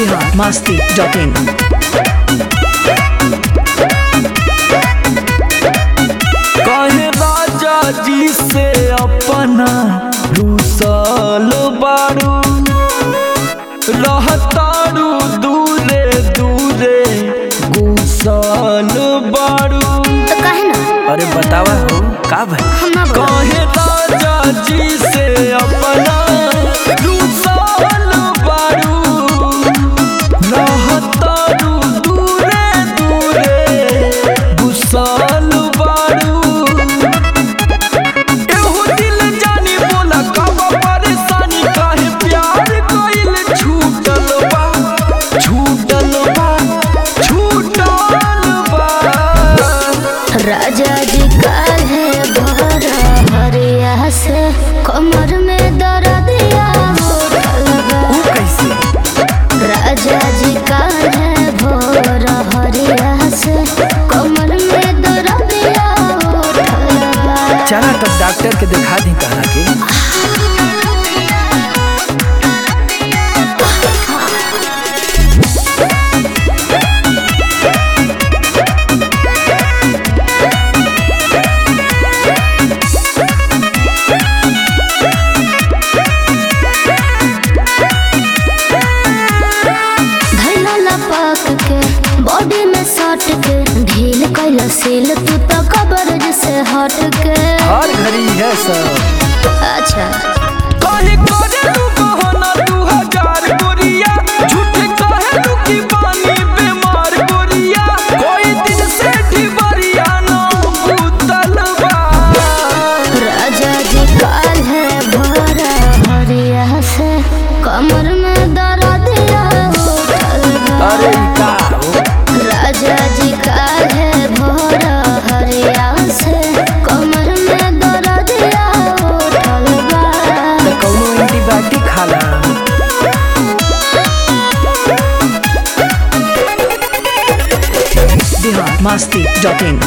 biharmasti.in कहे राजा जी से अपना रूसल बारू रहतारू दूरे दूरे गुसल बारू। तो कहे ना। अरे बतावा हो का भाई कहे राजा जी से अपना रूसल बारू रहतारू दूरे दूरे गुसल बारू। एहो दिल जानी बोला कब परेशानी काहे प्यार कइल छूटल बा छूटल बा छूटल बा। राजा जी काल है भरा हरिया से कमर में दर्दिया उठल बा। ऊ कैसे? राजा जी काल है भरा हरिया से कमर में दर्दिया उठल बा। चला तब डॉक्टर के दिखा दी कहा के। धैला लपक के बॉडी में सट के ढील कैला सील तू तो कब्र से हट के। हर घड़ी है सब अच्छा कहीं करे तू बहाना 2000 गोरिया झूठे कहे तू की पानी बीमार गोरिया कोई दिन से ढिबरिया ना उतल बा। राजा जी काल है भरा हरिया से कमर में दर्दिया उठल बा। अरे ई का हो? राजा जी काल है भरा हरिया से कमर में दर्दिया उठल बा। त कौनो एंटीबायोटिक खाला। biharmasti.in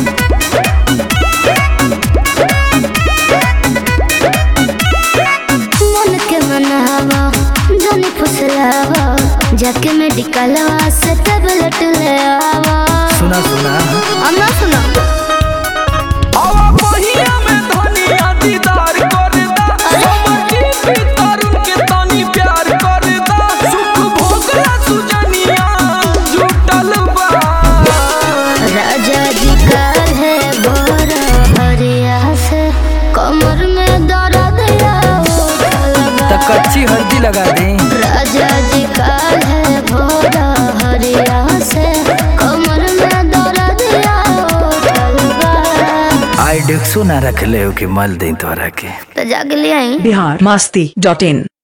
मन के मनावा जाने फुसलावा जाके मेडिकलवा से टेबलेट ले आवा। सुना सुना अम्मा सुना आवा पहिया में धनिया दीदार कर दा समझी भी तरुण के तनी प्यार कर दा सुख भोगला सुजनिया जुटल बा। राजा जी काल है भरा हरिया से कमर में दर्दिया उठल त बा। कच्ची हल्दी लगा दे। राजा जी काल है भरा हरिया से कमर में दर्दिया उठल बा। आई डेक्सो ना रख ले हो कि मल दे तोरा के। तो जाके ले आई। biharmasti.in